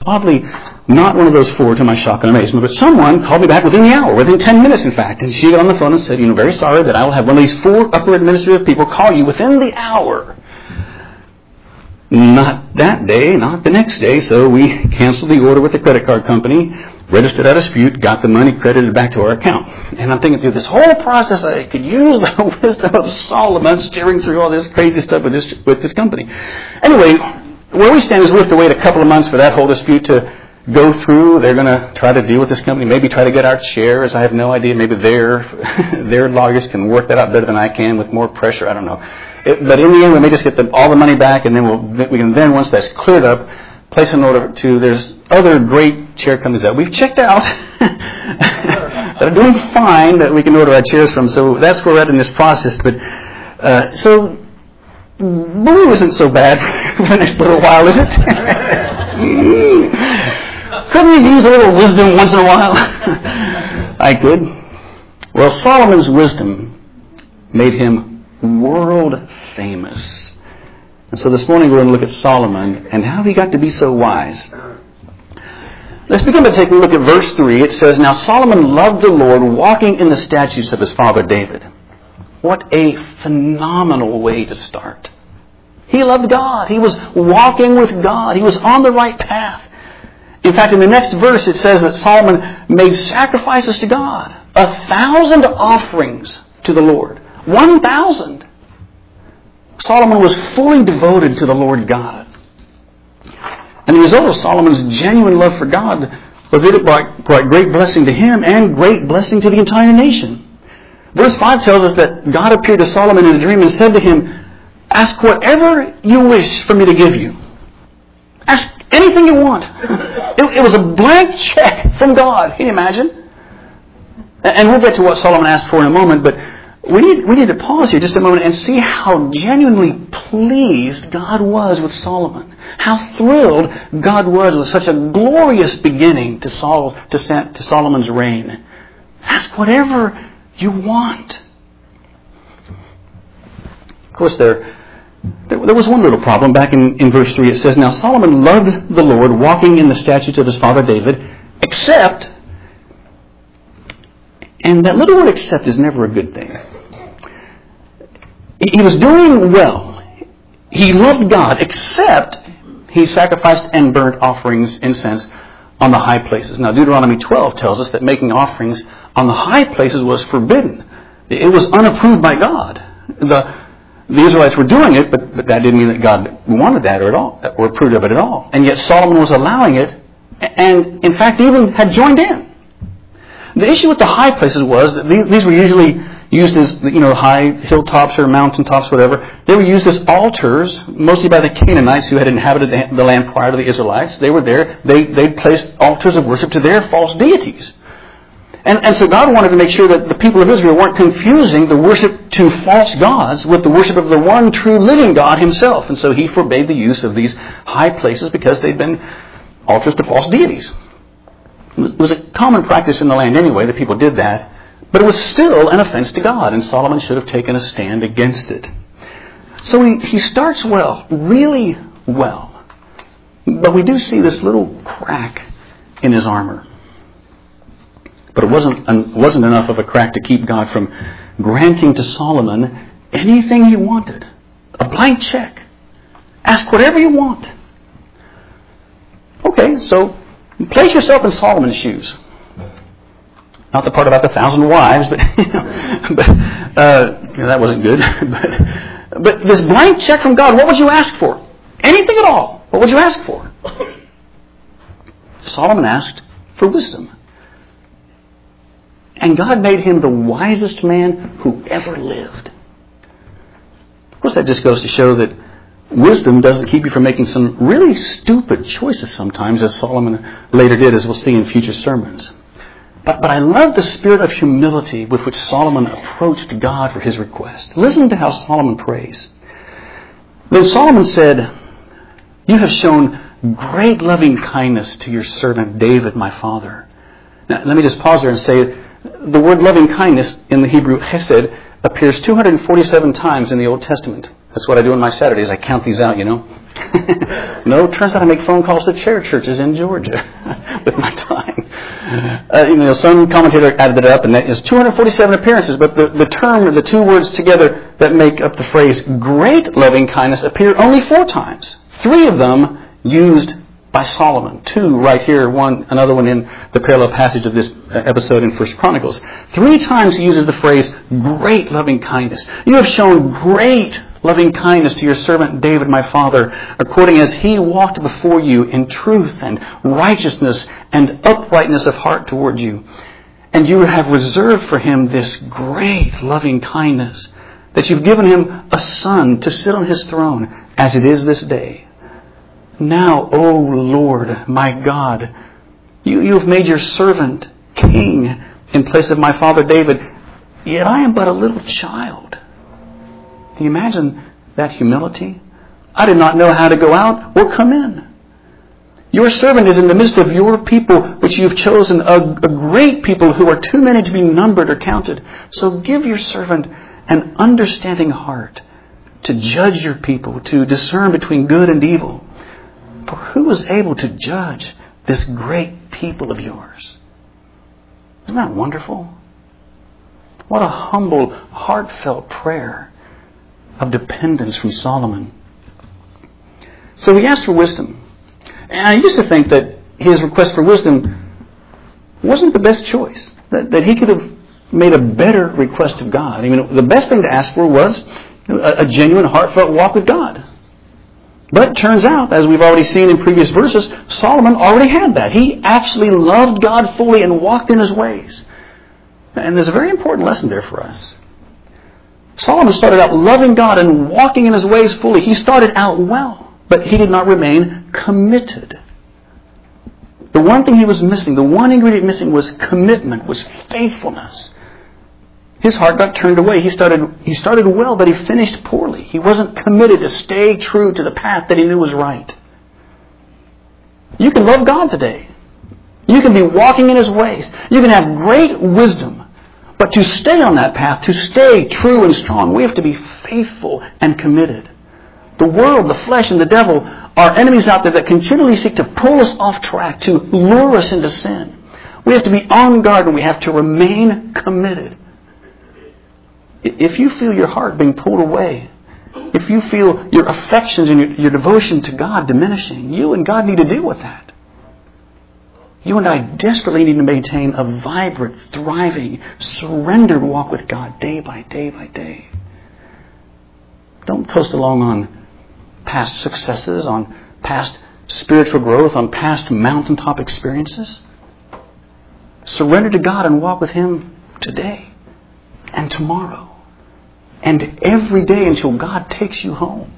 Oddly, not one of those four to my shock and amazement, but someone called me back within the hour, within 10 minutes in fact, and she got on the phone and said, very sorry that I will have one of these four upper administrative people call you within the hour. Not that day, not the next day, so we canceled the order with the credit card company, registered our dispute, got the money credited back to our account. And I'm thinking through this whole process, I could use the wisdom of Solomon steering through all this crazy stuff with this company. Anyway, where we stand is we have to wait a couple of months for that whole dispute to go through. They're going to try to deal with this company, maybe try to get our shares. I have no idea. Maybe their lawyers can work that out better than I can with more pressure. I don't know. But in the end, we may just get all the money back, and then we can then, once that's cleared up, place an order to, there's other great chair companies that we've checked out that are doing fine that we can order our chairs from. So that's where we're at in this process. But so blue isn't so bad for the next little while, is it? Couldn't you use a little wisdom once in a while? I could. Well, Solomon's wisdom made him world famous. And so this morning we're going to look at Solomon and how he got to be so wise. Let's begin by taking a look at verse 3. It says, "Now Solomon loved the Lord, walking in the statutes of his father David." What a phenomenal way to start. He loved God. He was walking with God. He was on the right path. In fact, in the next verse it says that Solomon made sacrifices to God. 1,000 offerings to the Lord. 1,000. Solomon was fully devoted to the Lord God. And the result of Solomon's genuine love for God was that it brought great blessing to him and great blessing to the entire nation. Verse 5 tells us that God appeared to Solomon in a dream and said to him, "Ask whatever you wish for me to give you. Ask anything you want." It was a blank check from God. Can you imagine? And we'll get to what Solomon asked for in a moment, but we need to pause here just a moment and see how genuinely pleased God was with Solomon. How thrilled God was with such a glorious beginning to Solomon's reign. Ask whatever you want. Of course, there was one little problem. Back in verse 3 it says, "Now Solomon loved the Lord, walking in the statutes of his father David, except..." And that little word "except" is never a good thing. He was doing well. He loved God, except he sacrificed and burnt offerings, incense, on the high places. Now, Deuteronomy 12 tells us that making offerings on the high places was forbidden. It was unapproved by God. The Israelites were doing it, but that didn't mean that God wanted that or approved of it at all. And yet Solomon was allowing it, and in fact even had joined in. The issue with the high places was that these were usually used as, high hilltops or mountaintops, whatever. They were used as altars, mostly by the Canaanites who had inhabited the land prior to the Israelites. They were there. They placed altars of worship to their false deities. And so God wanted to make sure that the people of Israel weren't confusing the worship to false gods with the worship of the one true living God himself. And so he forbade the use of these high places because they'd been altars to false deities. It was a common practice in the land anyway that people did that, but it was still an offense to God, and Solomon should have taken a stand against it. So he starts well, really well, but we do see this little crack in his armor. But it wasn't enough of a crack to keep God from granting to Solomon anything he wanted. A blank check. Ask whatever you want. Okay, so place yourself in Solomon's shoes. Not the part about the 1,000 wives, but that wasn't good. but this blank check from God, what would you ask for? Anything at all. What would you ask for? Solomon asked for wisdom. And God made him the wisest man who ever lived. Of course, that just goes to show that wisdom doesn't keep you from making some really stupid choices sometimes, as Solomon later did, as we'll see in future sermons. But I love the spirit of humility with which Solomon approached God for his request. Listen to how Solomon prays. Then Solomon said, "You have shown great loving kindness to your servant David, my father." Now, let me just pause there and say, the word loving kindness in the Hebrew chesed appears 247 times in the Old Testament. That's what I do on my Saturdays. I count these out, No, it turns out I make phone calls to churches in Georgia with my time. Some commentator added it up, and that is 247 appearances. But the term, or the two words together that make up the phrase "great loving kindness" appear only 4 times. 3 of them used by Solomon. 2 right here, another one in the parallel passage of this episode in 1 Chronicles. 3 times he uses the phrase "great loving kindness." You have shown great loving kindness to your servant David, my father, according as he walked before you in truth and righteousness and uprightness of heart toward you. And you have reserved for him this great loving kindness, that you've given him a son to sit on his throne, as it is this day. Now, O Lord, my God, you have made your servant king in place of my father David, yet I am but a little child. Can you imagine that humility? I did not know how to go out or come in. Your servant is in the midst of your people, which you've chosen, a great people who are too many to be numbered or counted. So give your servant an understanding heart to judge your people, to discern between good and evil. For who is able to judge this great people of yours? Isn't that wonderful? What a humble, heartfelt prayer of dependence from Solomon. So he asked for wisdom. And I used to think that his request for wisdom wasn't the best choice. That he could have made a better request of God. I mean, the best thing to ask for was a genuine, heartfelt walk with God. But it turns out, as we've already seen in previous verses, Solomon already had that. He actually loved God fully and walked in his ways. And there's a very important lesson there for us. Solomon started out loving God and walking in his ways fully. He started out well, but he did not remain committed. The one thing he was missing, the one ingredient missing, was commitment, was faithfulness. His heart got turned away. He started well, but he finished poorly. He wasn't committed to stay true to the path that he knew was right. You can love God today. You can be walking in his ways. You can have great wisdom. But to stay on that path, to stay true and strong, we have to be faithful and committed. The world, the flesh, and the devil are enemies out there that continually seek to pull us off track, to lure us into sin. We have to be on guard and we have to remain committed. If you feel your heart being pulled away, if you feel your affections and your devotion to God diminishing, you and God need to deal with that. You and I desperately need to maintain a vibrant, thriving, surrendered walk with God day by day by day. Don't coast along on past successes, on past spiritual growth, on past mountaintop experiences. Surrender to God and walk with Him today and tomorrow and every day until God takes you home.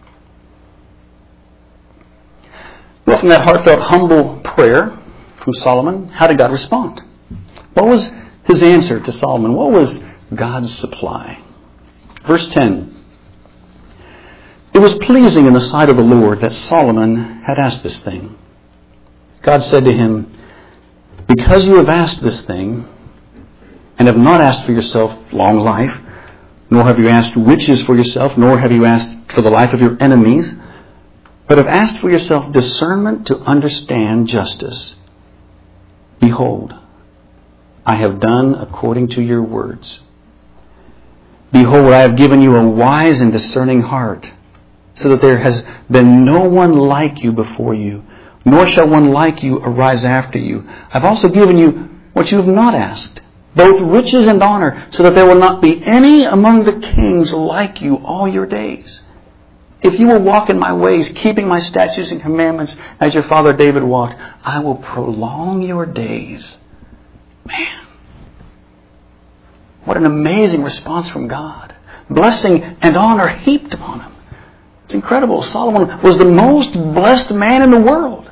Well, from that heartfelt, humble prayer from Solomon, how did God respond? What was His answer to Solomon? What was God's supply? Verse 10. It was pleasing in the sight of the Lord that Solomon had asked this thing. God said to him, because you have asked this thing, and have not asked for yourself long life, nor have you asked riches for yourself, nor have you asked for the life of your enemies, but have asked for yourself discernment to understand justice. Behold, I have done according to your words. Behold, I have given you a wise and discerning heart, so that there has been no one like you before you, nor shall one like you arise after you. I've also given you what you have not asked, both riches and honor, so that there will not be any among the kings like you all your days. If you will walk in my ways, keeping my statutes and commandments as your father David walked, I will prolong your days. Man, what an amazing response from God. Blessing and honor heaped upon him. It's incredible. Solomon was the most blessed man in the world.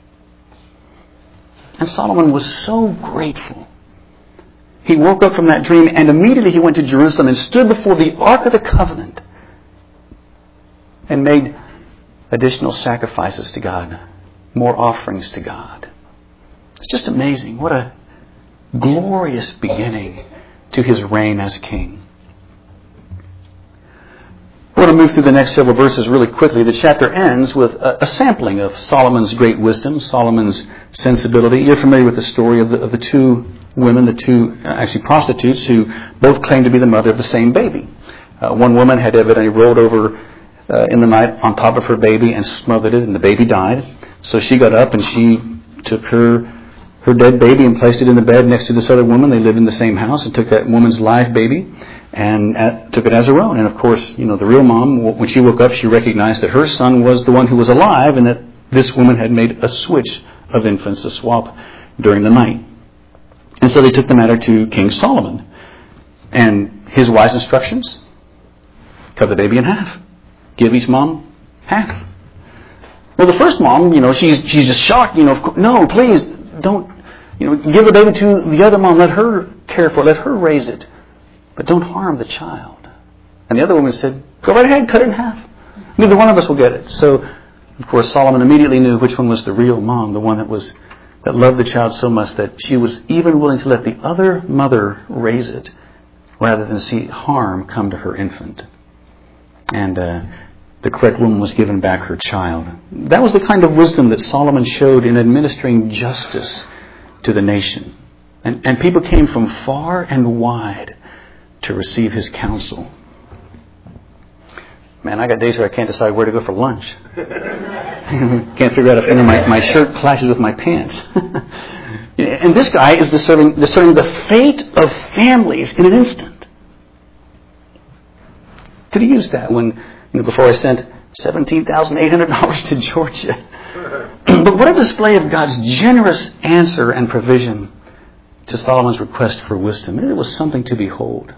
And Solomon was so grateful. He woke up from that dream and immediately he went to Jerusalem and stood before the Ark of the Covenant and made additional sacrifices to God, more offerings to God. It's just amazing. What a glorious beginning to his reign as king. I want to move through the next several verses really quickly. The chapter ends with a sampling of Solomon's great wisdom, Solomon's sensibility. You're familiar with the story of the two women, the two actually prostitutes, who both claimed to be the mother of the same baby. One woman had evidently rolled over in the night on top of her baby and smothered it, and the baby died. So she got up and she took her dead baby and placed it in the bed next to this other woman. They lived in the same house, and took that woman's live baby and took it as her own. And of course, the real mom, when she woke up, she recognized that her son was the one who was alive, and that this woman had made a switch of infants, a swap, during the night. And so they took the matter to King Solomon. And his wise instructions: cut the baby in half. Give each mom half. Well, the first mom, she's just shocked. No, please don't. Give the baby to the other mom. Let her care for it. Let her raise it. But don't harm the child. And the other woman said, go right ahead, cut it in half. Neither one of us will get it. So, of course, Solomon immediately knew which one was the real mom, the one that loved the child so much that she was even willing to let the other mother raise it rather than see harm come to her infant. And the correct woman was given back her child. That was the kind of wisdom that Solomon showed in administering justice to the nation. And people came from far and wide to receive his counsel. Man, I got days where I can't decide where to go for lunch. Can't figure out if my shirt clashes with my pants. And this guy is discerning the fate of families in an instant. Could have used that when, before I sent $17,800 to Georgia. But what a display of God's generous answer and provision to Solomon's request for wisdom. It was something to behold.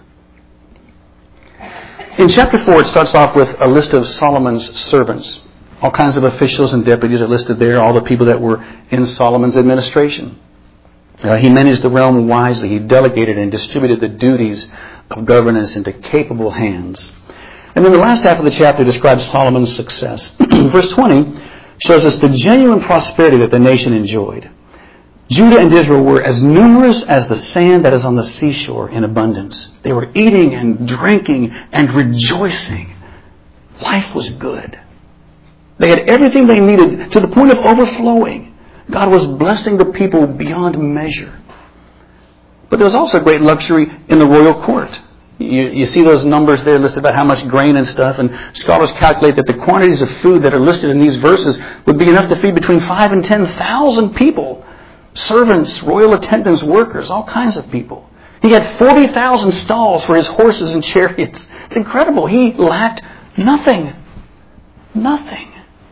In chapter 4, it starts off with a list of Solomon's servants. All kinds of officials and deputies are listed there, all the people that were in Solomon's administration. He managed the realm wisely. He delegated and distributed the duties of governance into capable hands. And then the last half of the chapter describes Solomon's success. Verse 20 shows us the genuine prosperity that the nation enjoyed. Judah and Israel were as numerous as the sand that is on the seashore in abundance. They were eating and drinking and rejoicing. Life was good. They had everything they needed to the point of overflowing. God was blessing the people beyond measure. But there was also great luxury in the royal court. You see those numbers there listed about how much grain and stuff, and scholars calculate that the quantities of food that are listed in these verses would be enough to feed between 5,000 and 10,000 people. Servants, royal attendants, workers, all kinds of people. He had 40,000 stalls for his horses and chariots. It's incredible. He lacked nothing. Nothing.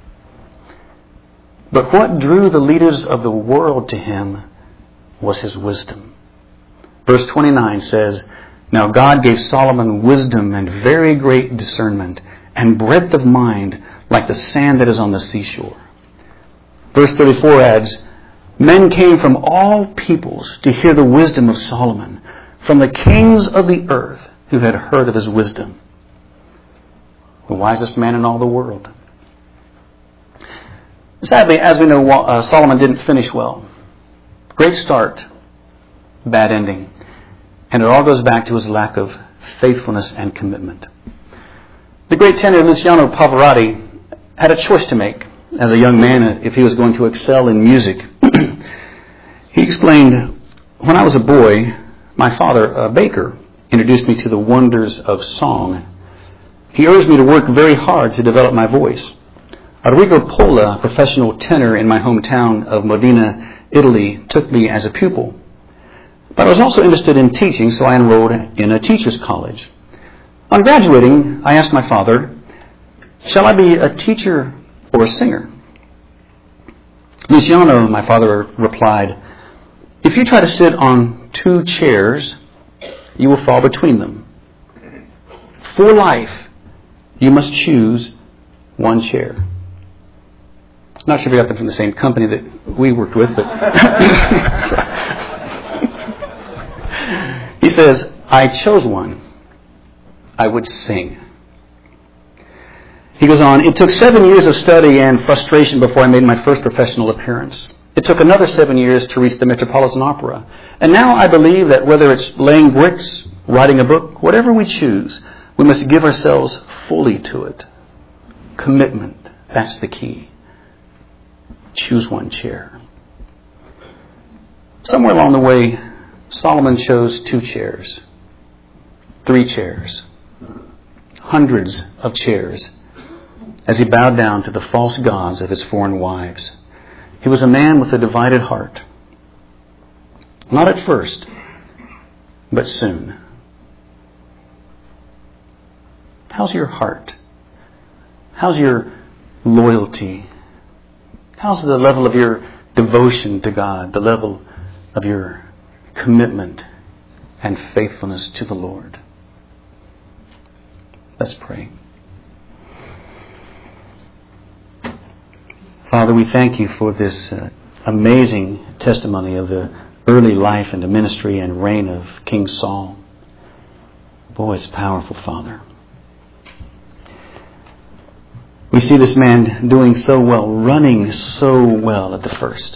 But what drew the leaders of the world to him was his wisdom. Verse 29 says, now God gave Solomon wisdom and very great discernment and breadth of mind like the sand that is on the seashore. Verse 34 adds, men came from all peoples to hear the wisdom of Solomon, from the kings of the earth who had heard of his wisdom. The wisest man in all the world. Sadly, as we know, Solomon didn't finish well. Great start, bad ending. And it all goes back to his lack of faithfulness and commitment. The great tenor Luciano Pavarotti had a choice to make as a young man if he was going to excel in music. He explained, when I was a boy, my father, a baker, introduced me to the wonders of song. He urged me to work very hard to develop my voice. Arrigo Pola, a professional tenor in my hometown of Modena, Italy, took me as a pupil. But I was also interested in teaching, so I enrolled in a teacher's college. On graduating, I asked my father, shall I be a teacher or a singer? Luciano, my father, replied, if you try to sit on two chairs, you will fall between them. For life, you must choose one chair. Not sure if we got them from the same company that we worked with, but he says, I chose one. I would sing. He goes on, it took 7 years of study and frustration before I made my first professional appearance. It took another 7 years to reach the Metropolitan Opera. And now I believe that whether it's laying bricks, writing a book, whatever we choose, We must give ourselves fully to it. Commitment, that's the key. Choose one chair. Somewhere along the way, Solomon chose 2 chairs, 3 chairs, hundreds of chairs, as he bowed down to the false gods of his foreign wives. He was a man with a divided heart. Not at first, but soon. How's your heart? How's your loyalty? How's the level of your devotion to God, the level of your commitment and faithfulness to the Lord? Let's pray. Father, we thank you for this amazing testimony of the early life and the ministry and reign of King Saul. Boy, it's powerful, Father. We see this man doing so well, running so well at the first.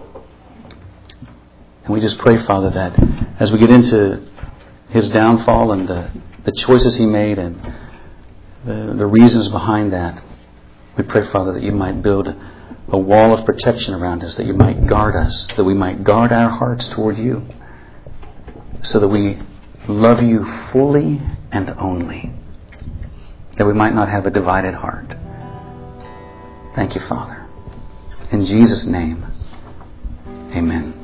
And we just pray, Father, that as we get into his downfall and the choices he made and the reasons behind that, we pray, Father, that you might build a wall of protection around us, that you might guard us, that we might guard our hearts toward you, so that we love you fully and only, that we might not have a divided heart. Thank you, Father. In Jesus' name, amen.